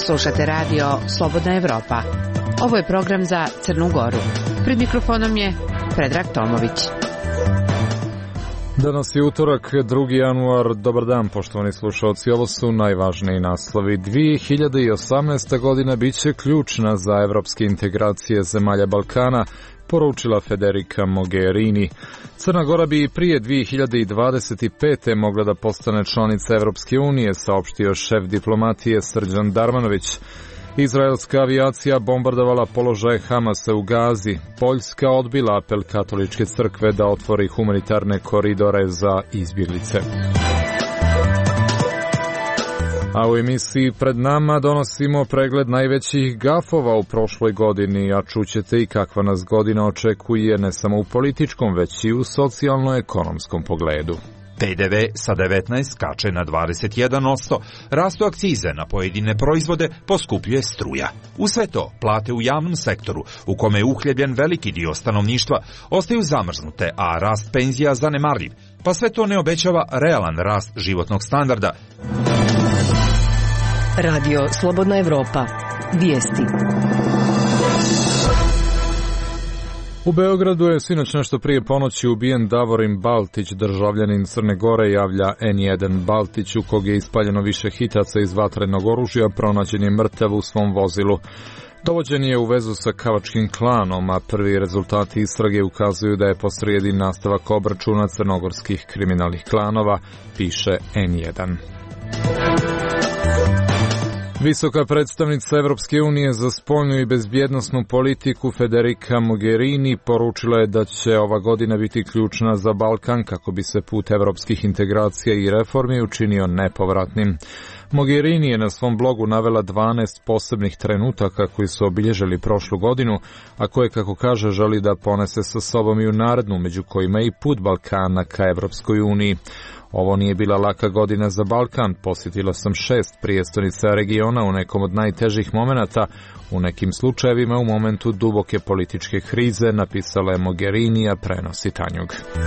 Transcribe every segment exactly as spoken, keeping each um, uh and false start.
Slušate radio Slobodna Evropa. Ovo je program za Crnu Goru. Pred mikrofonom je Predrag Tomović. Danas je utorak, drugi januar. Dobar dan, poštovani slušalci. Ovo su najvažniji naslovi. dvije hiljade osamnaesta. godina biće ključna za evropske integracije zemalja Balkana, poručila Federica Mogherini. Crna Gora bi prije dvije hiljade dvadeset pete. mogla da postane članica Evropske unije, saopštio šef diplomatije Srđan Darmanović. Izraelska avijacija bombardovala položaje Hamasa u Gazi. Poljska odbila apel katoličke crkve da otvori humanitarne koridore za izbjeglice. A u emisiji pred nama donosimo pregled najvećih gafova u prošloj godini, a čućete i kakva nas godina očekuje ne samo u političkom, već i u socijalno-ekonomskom pogledu. P D V sa devetnaest skače na dvadeset jedan posto, rastu akcize na pojedine proizvode, poskupljuje struja. U sve to, plate u javnom sektoru, u kome je uhljebljen veliki dio stanovništva, ostaju zamrznute, a rast penzija zanemarljiv, pa sve to ne obećava realan rast životnog standarda. Radio Slobodna Evropa. Vijesti. U Beogradu je sinoć nešto prije ponoći ubijen Davorin Baltić, državljanin Crne Gore, javlja en jedan. Baltić, u kog je ispaljeno više hitaca iz vatrenog oružja, pronađen je mrtav u svom vozilu. Dovođen je u vezu sa Kavačkim klanom, a prvi rezultati istrage ukazuju da je posrijedi nastavak obračuna crnogorskih kriminalnih klanova, piše en jedan. Visoka predstavnica Evropske unije za spoljnu i bezbjednosnu politiku Federica Mogherini poručila je da će ova godina biti ključna za Balkan kako bi se put evropskih integracija i reformi učinio nepovratnim. Mogherini je na svom blogu navela dvanaest posebnih trenutaka koji su obilježili prošlu godinu, a koje, kako kaže, želi da ponese sa sobom i u narednu, među kojima i put Balkana ka Evropskoj uniji. Ovo nije bila laka godina za Balkan, posjetila sam šest prijestonica regiona u nekom od najtežih momenata, u nekim slučajevima u momentu duboke političke krize, napisala je Mogherini, a prenosi Tanjug.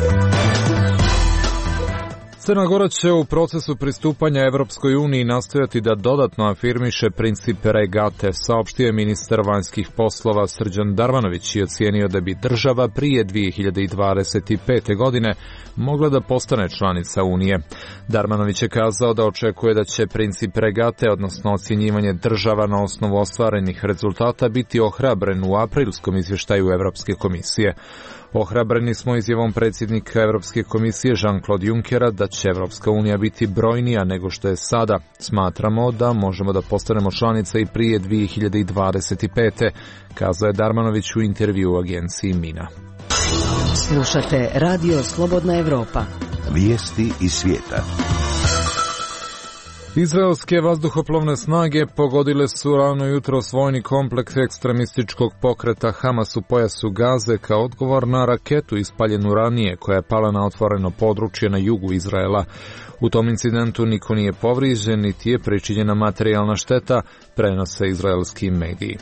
Crna Gora će u procesu pristupanja Evropskoj uniji nastojati da dodatno afirmiše princip regate, saopštio je ministar vanjskih poslova Srđan Darmanović i ocijenio da bi država prije dvije hiljade dvadeset pete. godine mogla da postane članica Unije. Darmanović je kazao da očekuje da će princip regate, odnosno ocjenjivanje država na osnovu ostvarenih rezultata, biti ohrabren u aprilskom izvještaju Evropske komisije. Ohrabreni smo izjavom predsjednika Evropske komisije Jean-Claude Junckera da će Evropska unija biti brojnija nego što je sada. Smatramo da možemo da postanemo članica i prije dvije hiljade dvadeset pete. kazao je Darmanović u intervju u agenciji Mina. Slušate Radio Slobodna Evropa. Vijesti iz svijeta. Izraelske vazduhoplovne snage pogodile su rano jutro vojni kompleks ekstremističkog pokreta Hamas u pojasu Gaze kao odgovor na raketu ispaljenu ranije koja je pala na otvoreno područje na jugu Izraela. U tom incidentu niko nije povrijeđen niti je pričinjena materijalna šteta, prenose izraelski mediji.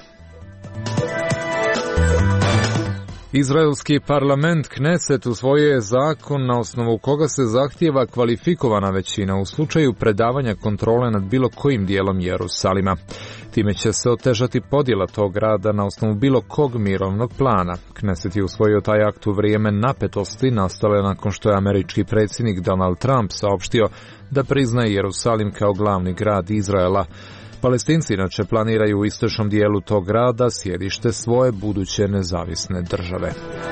Izraelski parlament Kneset usvojio je zakon na osnovu koga se zahtijeva kvalifikovana većina u slučaju predavanja kontrole nad bilo kojim dijelom Jerusalima. Time će se otežati podjela tog grada na osnovu bilo kog mirovnog plana. Kneset je usvojio taj akt u vrijeme napetosti nastale nakon što je američki predsjednik Donald Trump saopštio da priznaje Jerusalim kao glavni grad Izraela. Palestinci inače planiraju u istočnom dijelu tog grada sjedište svoje buduće nezavisne države.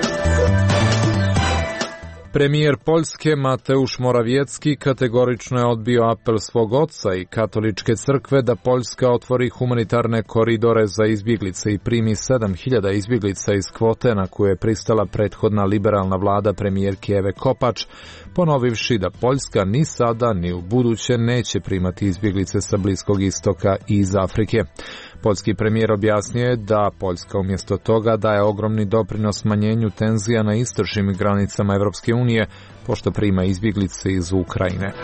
Premijer Poljske Mateusz Morawiecki kategorično je odbio apel svog oca i katoličke crkve da Poljska otvori humanitarne koridore za izbjeglice i primi sedam hiljada izbjeglica iz kvote na koju je pristala prethodna liberalna vlada premijerke Eve Kopač, ponovivši da Poljska ni sada ni u buduće neće primati izbjeglice sa Bliskog istoka i iz Afrike. Poljski premijer objasnio je da Poljska umjesto toga daje ogromni doprinos smanjenju tenzija na istočnim granicama Evropske unije, pošto prima izbjeglice iz Ukrajine.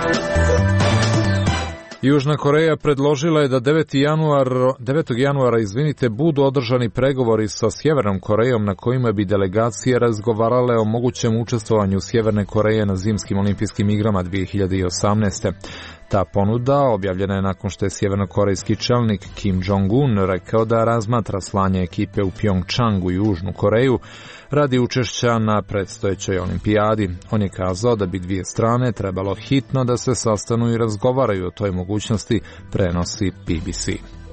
Južna Koreja predložila je da devetog januara izvinite, budu održani pregovori sa Sjevernom Korejom na kojima bi delegacije razgovarale o mogućem učestvovanju Sjeverne Koreje na zimskim olimpijskim igrama dvije hiljade osamnaeste. Ta ponuda objavljena je nakon što je sjevernokorejski čelnik Kim Jong-un rekao da razmatra slanje ekipe u Pyeongchang u Južnu Koreju radi učešća na predstojećoj olimpijadi. On je kazao da bi dvije strane trebalo hitno da se sastanu i razgovaraju o toj mogućnosti, prenosi B B C.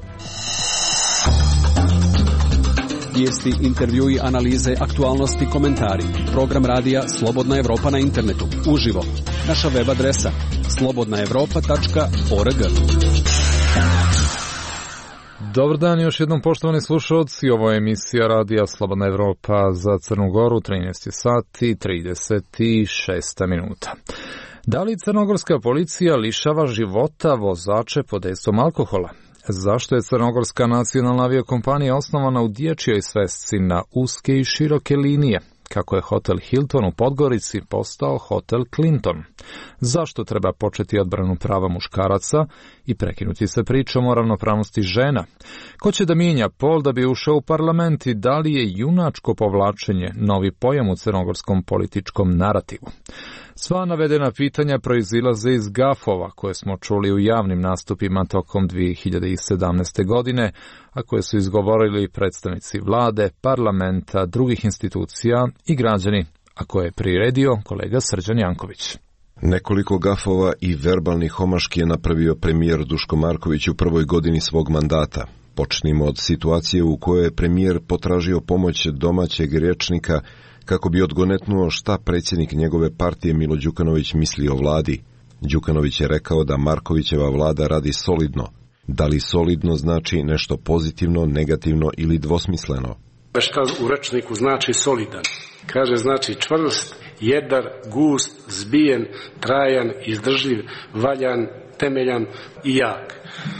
Vijesti, intervjui, analize, aktualnosti, komentari. Program radija Slobodna Evropa na internetu. Uživo. Naša web adresa slobodna evropa tačka org. Dobar dan još jednom, poštovani slušalci. Ovo je emisija radija Slobodna Evropa za Crnu Goru, trinaest sati i trideset šest minuta. Da li crnogorska policija lišava života vozače pod dejstvom alkohola? Zašto je crnogorska nacionalna aviokompanija osnovana u dječjoj svesci na uske i široke linije? Kako je hotel Hilton u Podgorici postao hotel Clinton? Zašto treba početi odbranu prava muškaraca i prekinuti se pričom o ravnopravnosti žena? Ko će da mijenja pol da bi ušao u parlament i da li je junačko povlačenje novi pojam u crnogorskom političkom narativu? Sva navedena pitanja proizilaze iz gafova koje smo čuli u javnim nastupima tokom dvije hiljade sedamnaeste. godine, a koje su izgovorili predstavnici vlade, parlamenta, drugih institucija i građani, a koje je priredio kolega Srđan Janković. Nekoliko gafova i verbalnih omaški je napravio premijer Duško Marković u prvoj godini svog mandata. Počnimo od situacije u kojoj je premijer potražio pomoć domaćeg rječnika kako bi odgonetnuo šta predsjednik njegove partije Milo Đukanović misli o vladi. Đukanović je rekao da Markovićeva vlada radi solidno. Da li solidno znači nešto pozitivno, negativno ili dvosmisleno? Šta u rečniku znači solidan? Kaže znači čvrst, jedar, gust, zbijen, trajan, izdržljiv, valjan, temeljan i jak.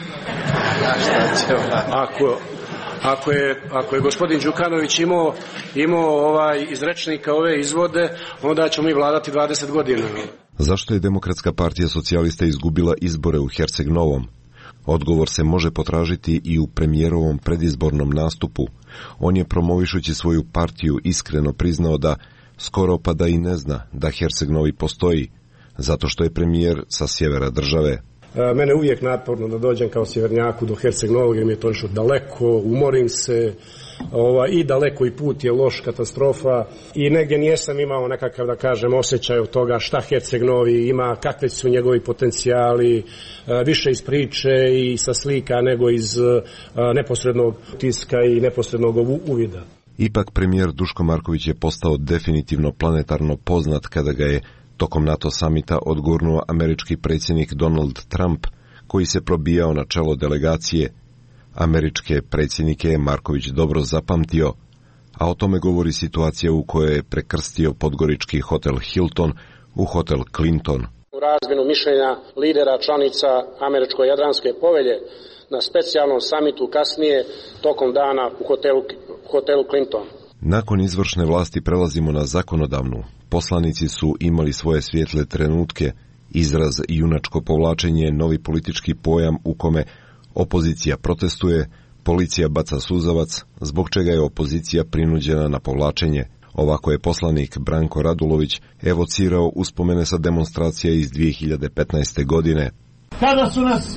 Ako, ako, je, ako je gospodin Đukanović imao, imao ovaj, iz rečnika ove izvode, onda ćemo mi vladati dvadeset godina. Zašto je Demokratska partija socijalista izgubila izbore u Herceg Novom? Odgovor se može potražiti i u premijerovom predizbornom nastupu. On je promovišući svoju partiju iskreno priznao da skoro pa da i ne zna da Herceg Novi postoji, zato što je premijer sa sjevera države. Mene uvijek naporno da dođem kao sjevernjaku do Herceg Novog, jer mi je to nešto daleko, umorim se, ova, i daleko i put je loš, katastrofa, i negdje nijesam imao nekakav, da kažem, osjećaj od toga šta Herceg Novi ima, kakve su njegovi potencijali, više iz priče i sa slika nego iz neposrednog tiska i neposrednog uvida. Ipak premijer Duško Marković je postao definitivno planetarno poznat kada ga je tokom NATO samita odgurnuo američki predsjednik Donald Trump, koji se probijao na čelo delegacije. Američke predsjednike je Marković dobro zapamtio, a o tome govori situacija u kojoj je prekrstio podgorički hotel Hilton u hotel Clinton. U razmjenu mišljenja lidera članica Američko-Jadranske povelje na specijalnom samitu kasnije tokom dana u hotelu, hotelu Clinton. Nakon izvršne vlasti prelazimo na zakonodavnu. Poslanici su imali svoje svijetle trenutke. Izraz junačko povlačenje je novi politički pojam u kome opozicija protestuje, policija baca suzavac, zbog čega je opozicija prinuđena na povlačenje. Ovako je poslanik Branko Radulović evocirao uspomene sa demonstracija iz dvije hiljade petnaeste. godine. Kada su nas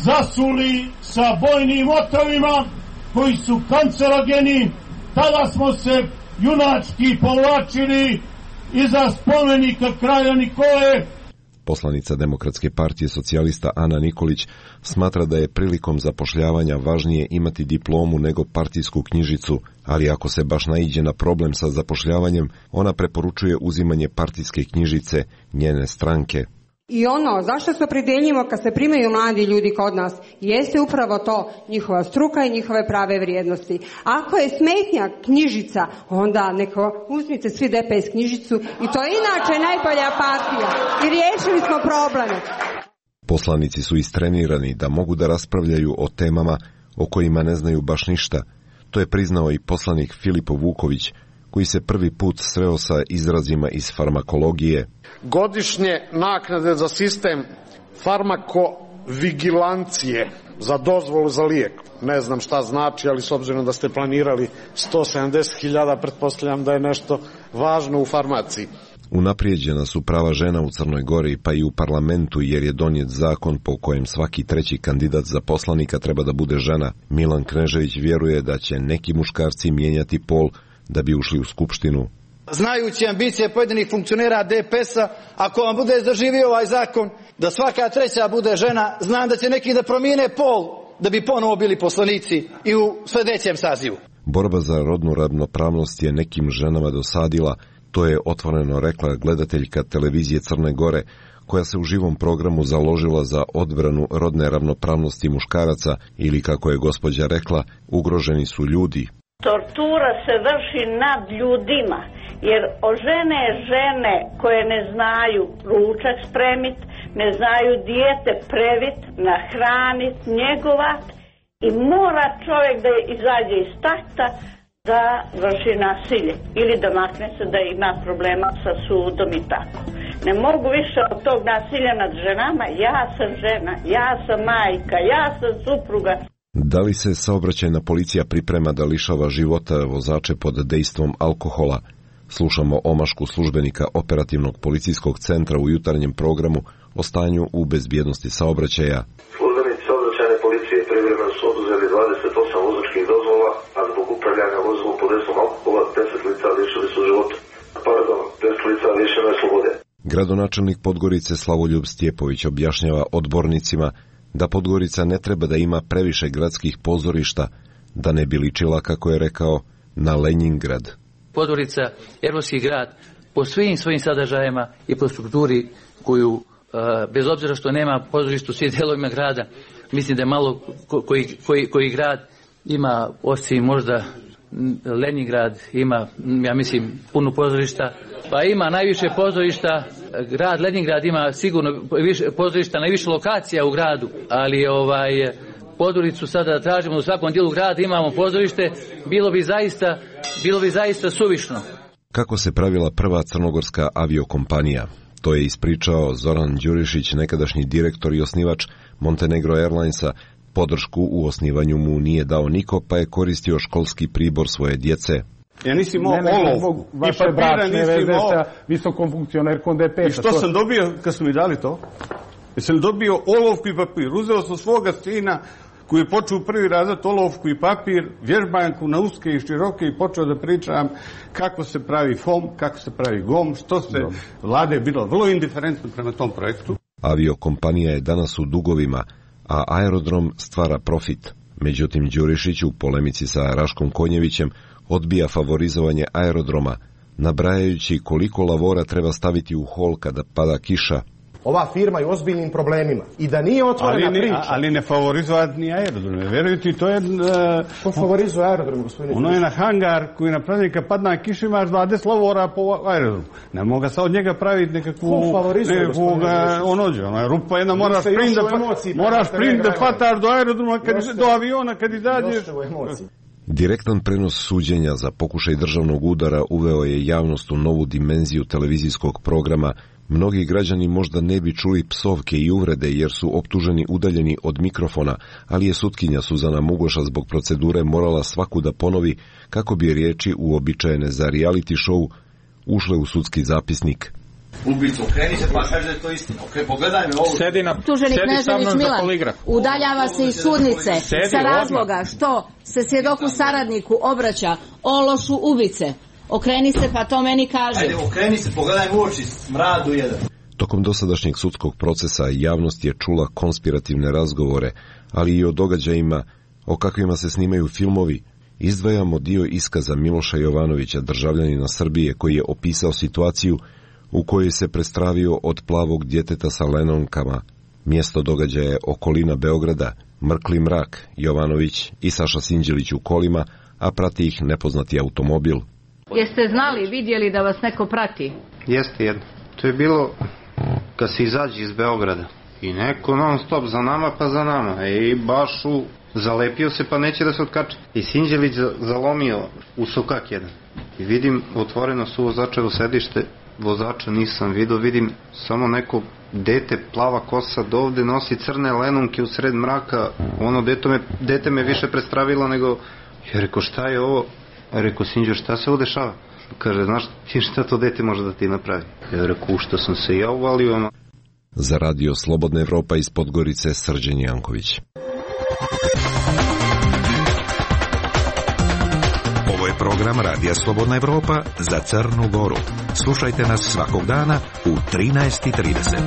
zasuli sa bojnim otovima koji su kancerogeni, tada smo se junački povlačili iza spomenika kralja Nikole. Poslanica Demokratske partije socijalista Ana Nikolić smatra da je prilikom zapošljavanja važnije imati diplomu nego partijsku knjižicu, ali ako se baš naiđe na problem sa zapošljavanjem, ona preporučuje uzimanje partijske knjižice njene stranke. I ono zašto se opredeljimo kad se primaju mladi ljudi kod nas jeste upravo to, njihova struka i njihove prave vrijednosti. Ako je smetnja knjižica, onda neko uzmite svi D P S knjižicu i to je inače najbolja partija i riješili smo probleme. Poslanici su istrenirani da mogu da raspravljaju o temama o kojima ne znaju baš ništa. To je priznao i poslanik Filipo Vuković, koji se prvi put sreo sa izrazima iz farmakologije. Godišnje naknade za sistem farmakovigilancije za dozvolu za lijek. Ne znam šta znači, ali s obzirom da ste planirali sto sedamdeset hiljada, pretpostavljam da je nešto važno u farmaciji. Unaprijeđena su prava žena u Crnoj Gori, pa i u parlamentu, jer je donijet zakon po kojem svaki treći kandidat za poslanika treba da bude žena. Milan Knežević vjeruje da će neki muškarci mijenjati pol da bi ušli u skupštinu. Znajući ambicije pojedinih funkcionera D P S-a, ako vam bude zaživio ovaj zakon, da svaka treća bude žena, znam da će neki da promijene pol da bi ponovo bili poslanici i u sljedećem sazivu. Borba za rodnu ravnopravnost je nekim ženama dosadila. To je otvoreno rekla gledateljka televizije Crne Gore, koja se u živom programu založila za odbranu rodne ravnopravnosti muškaraca ili, kako je gospođa rekla, ugroženi su ljudi. Tortura se vrši nad ljudima, jer ožene žene koje ne znaju ručak spremit, ne znaju dijete previt, nahranit, njegovat i mora čovjek da izađe iz takta da vrši nasilje ili da makne se da ima problema sa sudom i tako. Ne mogu više od tog nasilja nad ženama, ja sam žena, ja sam majka, ja sam supruga. Da li se saobraćajna policija priprema da lišava života vozače pod dejstvom alkohola? Slušamo omašku službenika operativnog policijskog centra u jutarnjem programu o stanju u bezbjednosti saobraćaja. Službenici saobraćajne policije privremeno su oduzeli dvadeset osam vozačkih dozvola, a zbog upravljanja vozilom pod dejstvom alkohola deset lica lišili su života. Pardon, deset lica lišeno je slobode. Gradonačelnik Podgorice Slavoljub Stjepović objašnjava odbornicima da Podgorica ne treba da ima previše gradskih pozorišta, da ne bi ličila, kako je rekao, na Leningrad. Podgorica, europski grad, po svim svojim sadržajima i po strukturi koju, bez obzira što nema pozorišta u svim delovima grada, mislim da je malo koji, koji, koji grad ima, osim možda Leningrad, ima, ja mislim, puno pozorišta, pa ima najviše pozorišta, grad Leningrad ima sigurno više pozorišta, najviše lokacija u gradu, ali ovaj Podgoricu sada da tražimo u svakom dijelu grada imamo pozorište, bilo bi zaista, bilo bi zaista suvišno. Kako se pravila prva crnogorska aviokompanija? To je ispričao Zoran Đurišić, nekadašnji direktor i osnivač Montenegro Airlinesa. Podršku u osnivanju mu nije dao niko, pa je koristio školski pribor svoje djece. Ja nisi imao olov i papira, nisi imao sa visokom funkcionerkom D P S-a. I što sam dobio kad su mi dali to? Jesam dobio olovku i papir. Uzeo sam svoga sina koji je počeo prvi razred olovku i papir, vježbanku na uske i široke i počeo da pričam kako se pravi F O M, kako se pravi G O M, što se vlada je bilo vrlo indiferentno prema tom projektu. Aviokompanija je danas u dugovima, a aerodrom stvara profit. Međutim, Đurišić u polemici sa Raškom Konjevićem odbija favorizovanje aerodroma, nabrajajući koliko lavora treba staviti u hol kada pada kiša. Ova firma je u ozbiljnim problemima i da nije otvorena ali ne, priča. Ali ne favorizovati ni aerodrom. Verujte, to je... Uh, Ko favorizuje aerodrom, gospodine? Ono je na hangar koji je napravljen kad padna kiša, imaš dvadeset lavora po aerodromu. Ne mogu se od njega praviti nekakvu... Ko favorizuje, nekakvu, onođe, ono je rupa jedna, moraš sprint da, moraš sprint da hvataš do aerodroma, kad, do aviona kad izađeš. Direktan prenos suđenja za pokušaj državnog udara uveo je javnost u novu dimenziju televizijskog programa. Mnogi građani možda ne bi čuli psovke i uvrede jer su optuženi udaljeni od mikrofona, ali je sutkinja Suzana Mugoša zbog procedure morala svaku da ponovi kako bi riječi uobičajene za reality show ušle u sudski zapisnik. Ubicu, okreni se pa kaži da je to istina. Ok, pogledaj me ovo. Sedi na, Tuženi Knežević Milan udaljava se iz sudnice sedi, sa razloga odmah. Što se svjedoku saradniku obraća ološu ubice. Okreni se pa to meni kaže. Ajde, okreni se, pogledaj u oči, smradu jedan. Tokom dosadašnjeg sudskog procesa javnost je čula konspirativne razgovore, ali i o događajima o kakvima se snimaju filmovi. Izdvajamo dio iskaza Miloša Jovanovića, državljanina Srbije, koji je opisao situaciju u kojoj se prestravio od plavog djeteta sa lenonkama. Mjesto događaja je okolina Beograda, mrkli mrak, Jovanović i Saša Sinđelić u kolima, a prati ih nepoznati automobil. Jeste znali, vidjeli da vas neko prati? Jeste jedno. To je bilo kad se izađe iz Beograda. I neko non stop za nama pa za nama. I baš u... zalepio se pa neće da se otkače. I Sinđelić zalomio u sokak jedan. I vidim otvoreno su vozačevo sedište. Vozača nisam vidio, vidim samo neko dete, plava kosa, dovde nosi crne lenunke u sred mraka. Ono dete me, dete me više prestravilo nego... Ja rekao, šta je ovo? Ja rekao, Sinđo, šta se ovo dešava? Kaže, znaš ti šta to dete može da ti napravi? Ja rekao, u što sam se ja uvalio. Za radio Slobodna Evropa iz Podgorice, Srđan Janković. Ovo je program Radija Slobodna Evropa za Crnu Goru. Slušajte nas svakog dana u trinaest i trideset.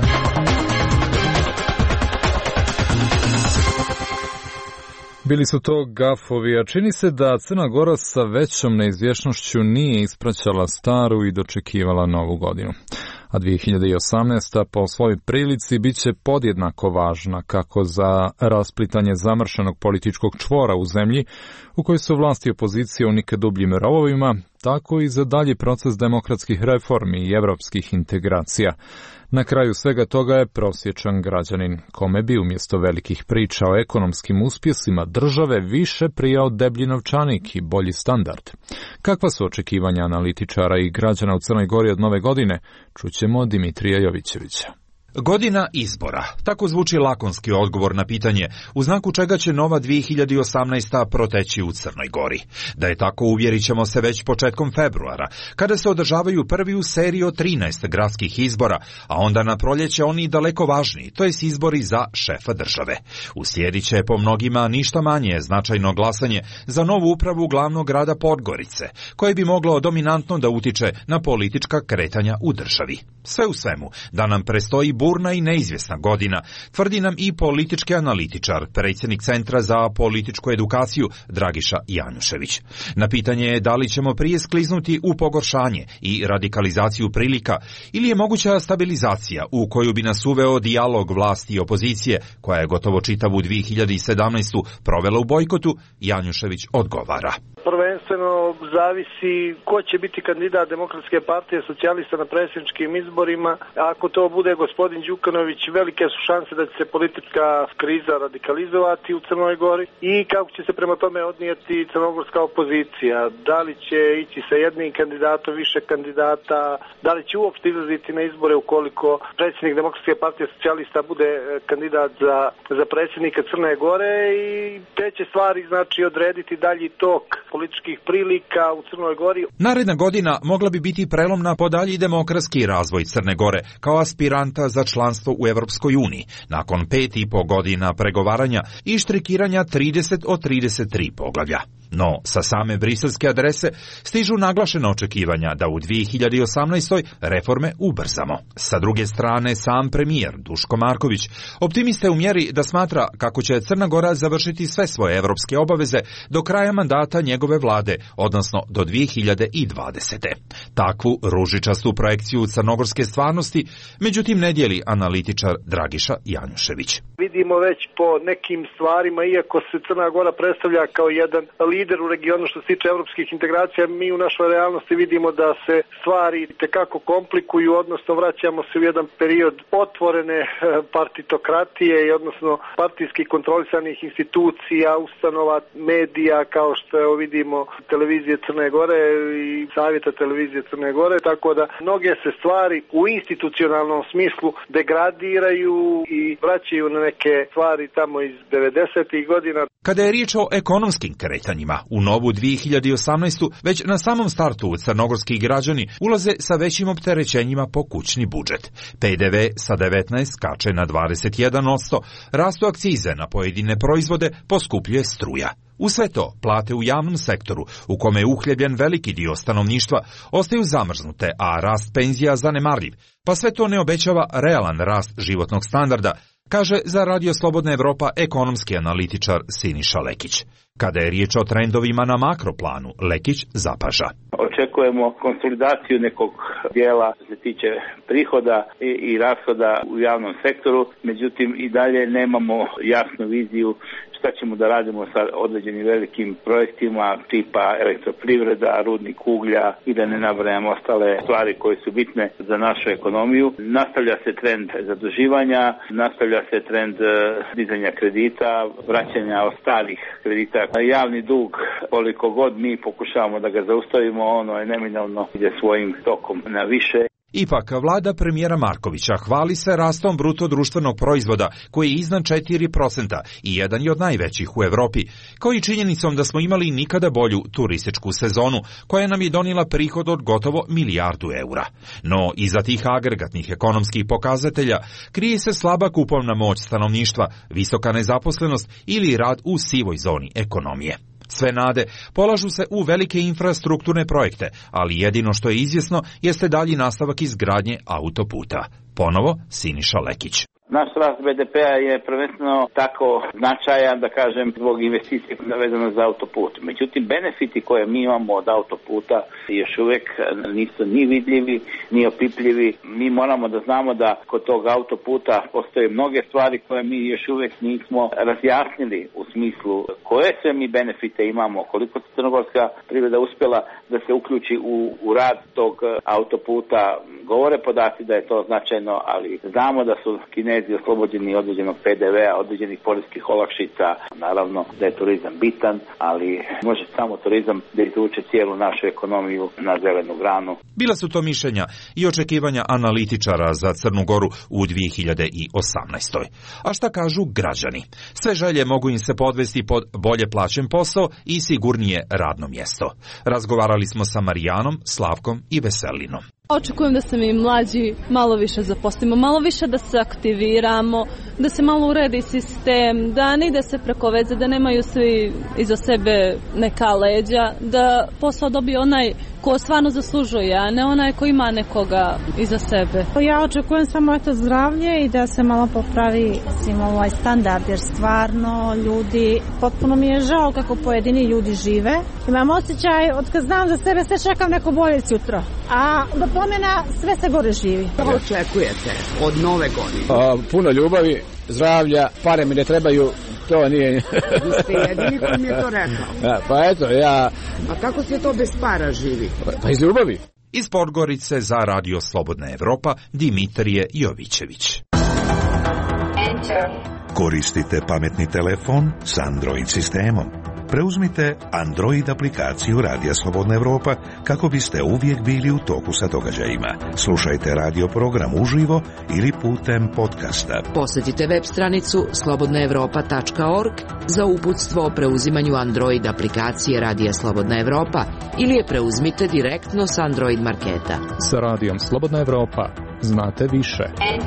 Bili su to gafovi, a čini se da Crna Gora sa većom neizvješnošću nije ispraćala staru i dočekivala novu godinu. A dvije hiljade osamnaesta po svojoj prilici bit će podjednako važna kako za rasplitanje zamršenog političkog čvora u zemlji u kojoj su vlasti i opozicija u nikad dubljim rovovima, tako i za dalji proces demokratskih reformi i evropskih integracija. Na kraju svega toga je prosječan građanin, kome bi umjesto velikih priča o ekonomskim uspjesima države više prijao deblji novčanik i bolji standard. Kakva su očekivanja analitičara i građana u Crnoj Gori od nove godine, čućemo od Dimitrija Jovićevića. Godina izbora. Tako zvuči lakonski odgovor na pitanje u znaku čega će nova dvije hiljade osamnaesta proteći u Crnoj Gori. Da je tako uvjerit ćemo se već početkom februara, kada se održavaju prvi u seriji od trinaest gradskih izbora, a onda na proljeće oni daleko važniji, to jest izbori za šefa države. Uslijedit će po mnogima ništa manje značajno glasanje za novu upravu glavnog grada Podgorice, koje bi moglo dominantno da utiče na politička kretanja u državi. Sve u svemu, da nam prestoji burna i neizvjesna godina, tvrdi nam i politički analitičar, predsjednik Centra za političku edukaciju Dragiša Janjušević. Na pitanje je da li ćemo prije skliznuti u pogoršanje i radikalizaciju prilika ili je moguća stabilizacija u koju bi nas uveo dijalog vlasti i opozicije, koja je gotovo čitavu dvije hiljade sedamnaestu provela u bojkotu, Janjušević odgovara. Prvenstveno zavisi ko će biti kandidat Demokratske partije socijalista na predsjedničkim izborima. Ako to bude gospodin Đukanović, velike su šanse da će se politička kriza radikalizovati u Crnoj Gori i kako će se prema tome odnijeti crnogorska opozicija. Da li će ići sa jednim kandidatom, više kandidata, da li će uopšte izlaziti na izbore ukoliko predsjednik Demokratske partije socijalista bude kandidat za, za predsjednika Crne Gore, i te će stvari znači odrediti dalji tok političkih prilika u Crnoj Gori. Naredna godina mogla bi biti prelomna po dalji demokratski razvoj Crne Gore kao aspiranta za članstvo u Evropskoj uniji, nakon pet i po godina pregovaranja i štrikiranja trideset od trideset tri poglavlja. No, sa same briselske adrese stižu naglašena očekivanja da u dvije hiljade osamnaestoj reforme ubrzamo. Sa druge strane, sam premijer Duško Marković optimista je u mjeri da smatra kako će Crna Gora završiti sve svoje evropske obaveze do kraja mandata njegove vlade, odnosno do dvije hiljade dvadesete. Takvu ružičastu projekciju crnogorske stvarnosti, međutim, ne dijeli analitičar Dragiša Janjušević. Vidimo već po nekim stvarima, iako se Crna Gora predstavlja kao jedan lider u regionu što se tiče evropskih integracija, mi u našoj realnosti vidimo da se stvari tekako komplikuju, odnosno vraćamo se u jedan period otvorene partitokratije i odnosno partijski kontrolisanih institucija, ustanova, medija, kao što evo vidimo televizije Crne Gore i savjeta televizije Crne Gore, tako da mnoge se stvari u institucionalnom smislu degradiraju i vraćaju na neke stvari tamo iz devedesetih godina. Kada je riječ o ekonomskim kretanjima, u novu dvije hiljade osamnaestu već na samom startu crnogorski građani ulaze sa većim opterećenjima po kućni budžet. P D V sa devetnaest skače na dvadeset jedan posto, rastu akcize na pojedine proizvode, poskupljuje struja. U sve to, plate u javnom sektoru, u kome je uhljebljen veliki dio stanovništva, ostaju zamrznute, a rast penzija zanemarljiv, pa sve to ne obećava realan rast životnog standarda, kaže za Radio Slobodna Evropa ekonomski analitičar Siniša Lekić. Kada je riječ o trendovima na makroplanu, Lekić zapaža. Očekujemo konsolidaciju nekog dijela što se tiče prihoda i, i rashoda u javnom sektoru, međutim i dalje nemamo jasnu viziju šta ćemo da radimo sa određenim velikim projektima tipa elektroprivreda, rudnik uglja i da ne nabrajamo ostale stvari koje su bitne za našu ekonomiju. Nastavlja se trend zaduživanja, nastavlja se trend dizanja kredita, vraćanja od starih kredita. Javni dug, koliko god mi pokušavamo da ga zaustavimo, ono je neminovno ide svojim tokom na više. Ipak, vlada premijera Markovića hvali se rastom bruto društvenog proizvoda, koji je iznad četiri procenta i jedan je od najvećih u Evropi, kao i činjenicom da smo imali nikada bolju turističku sezonu, koja nam je donijela prihod od gotovo milijardu eura. No, iza tih agregatnih ekonomskih pokazatelja krije se slaba kupovna moć stanovništva, visoka nezaposlenost ili rad u sivoj zoni ekonomije. Sve nade polažu se u velike infrastrukturne projekte, ali jedino što je izvjesno jeste dalji nastavak izgradnje autoputa. Ponovo Siniša Lekić. Naš rast be de pea je prvenstveno tako značajan, da kažem, zbog investicije vezano za autoput. Međutim, benefiti koje mi imamo od autoputa još uvijek nisu ni vidljivi, ni opipljivi. Mi moramo da znamo da kod tog autoputa postoje mnoge stvari koje mi još uvijek nismo razjasnili u smislu koje sve mi benefite imamo, koliko se crnogorska privreda uspjela da se uključi u, u rad tog autoputa. Govore podaci da je to značajno, ali znamo da su Kinezi oslobođeni određenog pe de vea, određenih poreskih olakšica. Naravno da je turizam bitan, ali može samo turizam da izvuče cijelu našu ekonomiju na zelenu granu. Bila su to mišljenja i očekivanja analitičara za Crnu Goru u dvije hiljade osamnaestoj. A šta kažu građani? Sve želje mogu im se podvesti pod bolje plaćen posao i sigurnije radno mjesto. Razgovarali smo sa Marijanom, Slavkom i Veselinom. Očekujem da se mi mlađi malo više zaposlimo, malo više da se aktiviramo, da se malo uredi sistem, da ne ide se preko veze, da nemaju svi iza sebe neka leđa, da posao dobije onaj ko stvarno zaslužuje, a ne onaj ko ima nekoga iza sebe. Ja očekujem samo eto zdravlje i da se malo popravi svim ovaj standard, jer stvarno ljudi, potpuno mi je žao kako pojedini ljudi žive. Imam osjećaj, od kad znam za sebe, sve čekam neko bolje jutro, a do pomena sve se gore živi. Što očekujete od nove godine? A, puno ljubavi, zdravlja, pare mi ne trebaju, to nije... Vi ste jedini koji mi je to rekao. Ja, pa eto, ja... A kako se to bez para živi? Pa, pa iz ljubavi. Iz Podgorice za Radio Slobodna Evropa, Dimitrije Jovićević. Koristite pametni telefon s Android sistemom. Preuzmite Android aplikaciju Radija Slobodna Evropa kako biste uvijek bili u toku sa događajima. Slušajte radio program uživo ili putem podcasta. Posjetite web stranicu slobodna evropa tačka org za uputstvo o preuzimanju Android aplikacije Radija Slobodna Evropa ili je preuzmite direktno s Android marketa. Sa Radijom Slobodna Evropa znate više.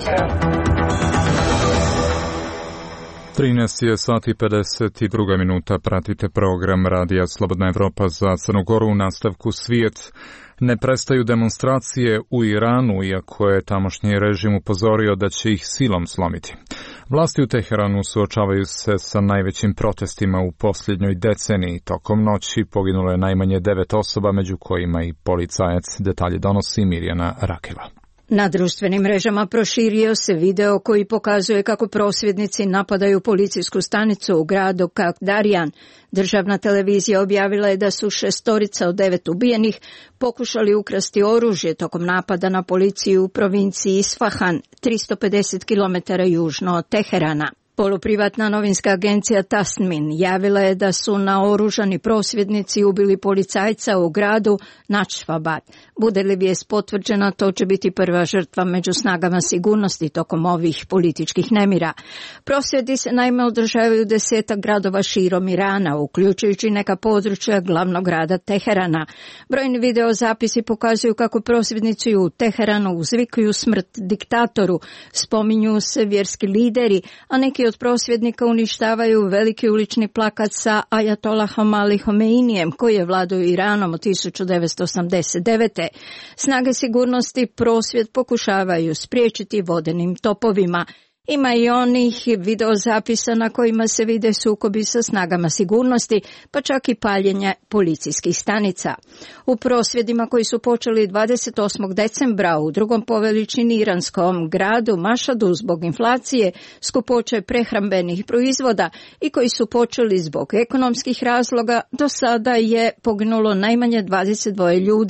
trinaest je sati pedeset dva minuta, pratite program Radija Slobodna Evropa za Crnu Goru. U nastavku svijet. Ne prestaju demonstracije u Iranu, iako je tamošnji režim upozorio da će ih silom slomiti. Vlasti u Teheranu suočavaju se sa najvećim protestima u posljednjoj deceniji. Tokom noći poginulo je najmanje devet osoba, među kojima i policajac. Detalje donosi Mirjana Rakeva. Na društvenim mrežama proširio se video koji pokazuje kako prosvjednici napadaju policijsku stanicu u gradu Kakdarjan. Državna televizija objavila je da su šestorica od devet ubijenih pokušali ukrasti oružje tokom napada na policiju u provinciji Isfahan, tristo pedeset kilometara južno od Teherana. Poluprivatna novinska agencija Tasmin javila je da su naoružani prosvjednici ubili policajca u gradu Načvabat. Bude li vijest potvrđena, to će biti prva žrtva među snagama sigurnosti tokom ovih političkih nemira. Prosvjedi se naime održavaju desetak gradova širom Irana, uključujući neka područja glavnog grada Teherana. Brojni videozapisi pokazuju kako prosvjednici u Teheranu uzvikuju smrt diktatoru, spominju se vjerski lideri, a neki od prosvjednika uništavaju veliki ulični plakat sa Ajatolahom Ali Homeinijem, koji je vladao Iranom od tisuću devetsto osamdeset devete. Snage sigurnosti prosvjed pokušavaju spriječiti vodenim topovima. Ima i onih videozapisa na kojima se vide sukobi sa snagama sigurnosti, pa čak i paljenje policijskih stanica. U prosvjedima koji su počeli dvadeset osmog decembra u drugom po veličini iranskom gradu Mašadu zbog inflacije, skupoće prehrambenih proizvoda i koji su počeli zbog ekonomskih razloga, do sada je poginulo najmanje dvadeset dva ljudi.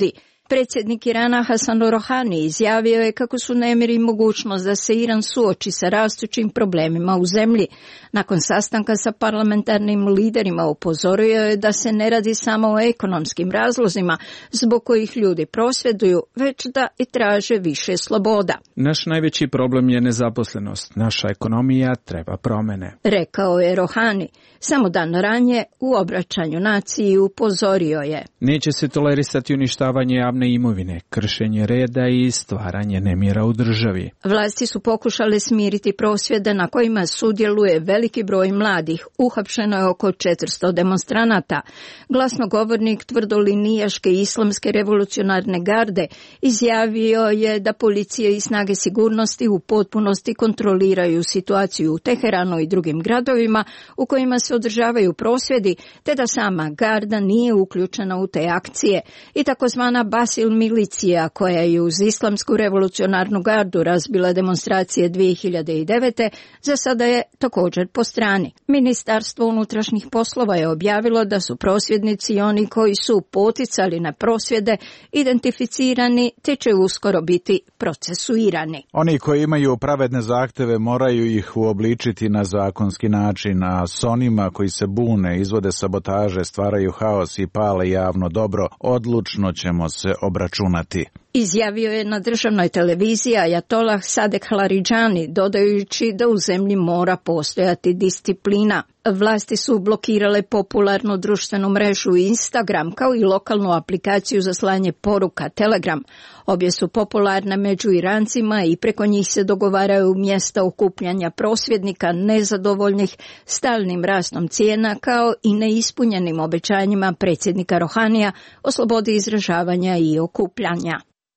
Predsjednik Irana Hasan Rohani izjavio je kako su nemiri mogućnost da se Iran suoči sa rastućim problemima u zemlji. Nakon sastanka sa parlamentarnim liderima upozorio je da se ne radi samo o ekonomskim razlozima zbog kojih ljudi prosvjeduju, već da i traže više sloboda. Naš najveći problem je nezaposlenost. Naša ekonomija treba promjene, rekao je Rohani. Samo dan ranije u obraćanju naciji upozorio je: neće se tolerisati uništavanje javne imovine, kršenje reda i stvaranje nemira u državi. Vlasti su pokušale smiriti prosvjede na kojima sudjeluje veliki broj mladih. Uhapšeno je oko četiristo demonstranata. Glasnogovornik tvrdolinijaške islamske revolucionarne garde izjavio je da policija i snage sigurnosti u potpunosti kontroliraju situaciju u Teheranu i drugim gradovima u kojima se održavaju prosvjedi, te da sama garda nije uključena u te akcije. I takozvana Basil milicija, koja je uz islamsku revolucionarnu gardu razbila demonstracije dvije hiljade devete. za sada je također po strani. Ministarstvo unutrašnjih poslova je objavilo da su prosvjednici i oni koji su poticali na prosvjede identificirani, te će uskoro biti procesuirani. Oni koji imaju pravedne zahteve moraju ih uobličiti na zakonski način, a s onima koji se bune, izvode sabotaže, stvaraju haos i pale javno dobro, odlučno ćemo se obračunati. Izjavio je na državnoj televiziji Ajatolah Sadek Laridžani, dodajući da u zemlji mora postojati disciplina. Vlasti su blokirale popularnu društvenu mrežu Instagram, kao i lokalnu aplikaciju za slanje poruka Telegram. Obje su popularne među Irancima i preko njih se dogovaraju mjesta okupljanja prosvjednika nezadovoljnih stalnim rastom cijena, kao i neispunjenim obećanjima predsjednika Rohanija o slobodi izražavanja i okupljanja.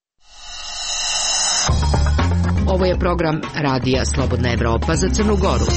Ovo je program Radija Slobodna Evropa za Crnu Goru.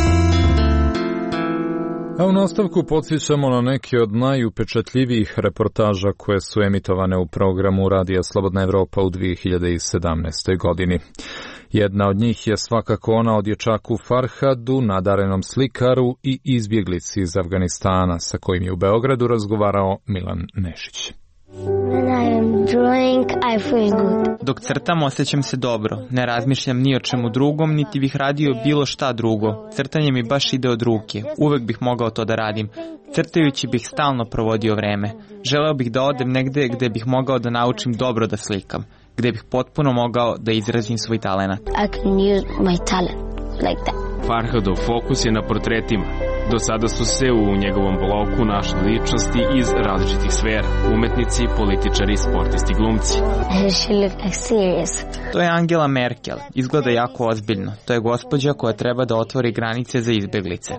A u nastavku podsjećamo na neke od najupečatljivijih reportaža koje su emitovane u programu Radija Slobodna Evropa u dvije hiljade sedamnaestoj. godini. Jedna od njih je svakako ona o dječaku Farhadu, nadarenom slikaru i izbjeglici iz Afganistana, sa kojim je u Beogradu razgovarao Milan Nešić. Drawing, I feel good. Dok crtam, osjećam se dobro. Ne razmišljam ni o čemu drugom, niti bih radio bilo šta drugo. Crtanje mi baš ide od ruke. Uvek bih mogao to da radim. Crtajući bih stalno provodio vreme. Želeo bih da odem negde gde bih mogao da naučim dobro da slikam. Gde bih potpuno mogao da izrazim svoj talenat. I can use my talent like that. Farhadov fokus je na portretima. Do sada su se u njegovom bloku našli ličnosti iz različitih sfera. Umetnici, političari, sportisti, glumci. To je Angela Merkel. Izgleda jako ozbiljno. To je gospođa koja treba da otvori granice za izbjeglice.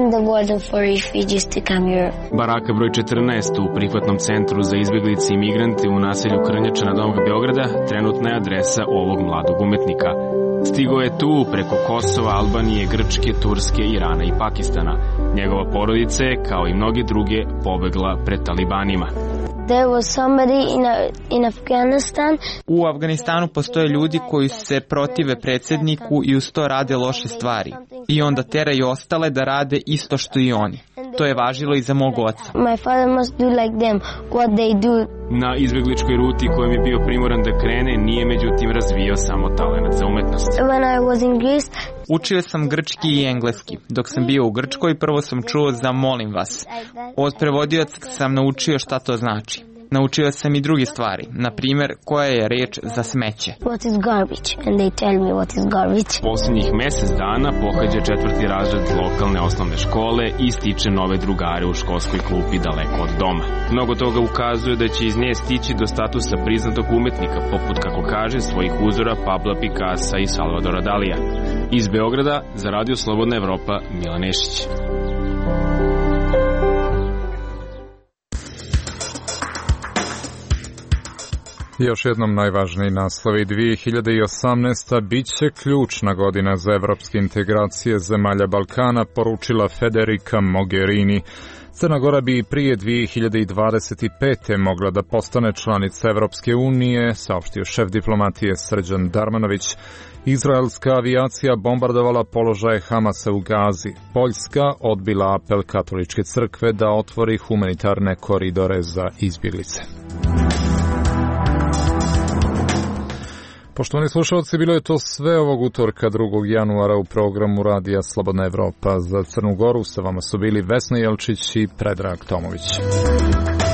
Baraka broj četrnaest u prihvatnom centru za izbjeglice i migrante u naselju Krnjača na Novog Beograda trenutna je adresa ovog mladog umetnika. Stigo je tu preko Kosova, Albanije, Grčke, Turske, Irana i Pakistana. Njegova porodica je, kao i mnoge druge, pobegla pred talibanima. There was somebody in, a, in Afghanistan. U Afganistanu postoje ljudi koji se protive predsjedniku i uz to rade loše stvari. I onda teraju ostale da rade isto što i oni. To je važilo i za mog oca. My father must do like them, what they do. Na izbjegličkoj ruti kojom je bio primoran da krene, nije međutim razvio samo talenat za umetnost. When I was in Greece, učio sam grčki i engleski. Dok sam bio u Grčkoj, prvo sam čuo za molim vas. Od prevodioca sam naučio šta to znači. Naučio sam i druge stvari, na primjer, koja je reč za smeće. What is garbage? And they tell me what is garbage. Posljednjih mjesec dana pohađa četvrti razred lokalne osnovne škole i stiče nove drugare u školskoj klupi daleko od doma. Mnogo toga ukazuje da će iz nje stići do statusa priznatog umetnika, poput, kako kaže, svojih uzora Pabla Picassa i Salvadora Dalija. Iz Beograda za Radio Slobodna Evropa, Milan Nešić. Još jednom najvažniji naslovi. dvije hiljade osamnaesta bit će ključna godina za evropske integracije zemalja Balkana, poručila Federica Mogherini. Crna Gora bi prije dvije hiljade dvadeset pete mogla da postane članica Evropske unije, saopštio šef diplomatije Srđan Darmanović. Izraelska avijacija bombardovala položaje Hamasa u Gazi. Poljska odbila apel katoličke crkve da otvori humanitarne koridore za izbjeglice. Poštovani slušalci, bilo je to sve ovog utorka drugog januara u programu Radija Slobodna Evropa. Za Crnu Goru sa vama su bili Vesna Jelčić i Predrag Tomović.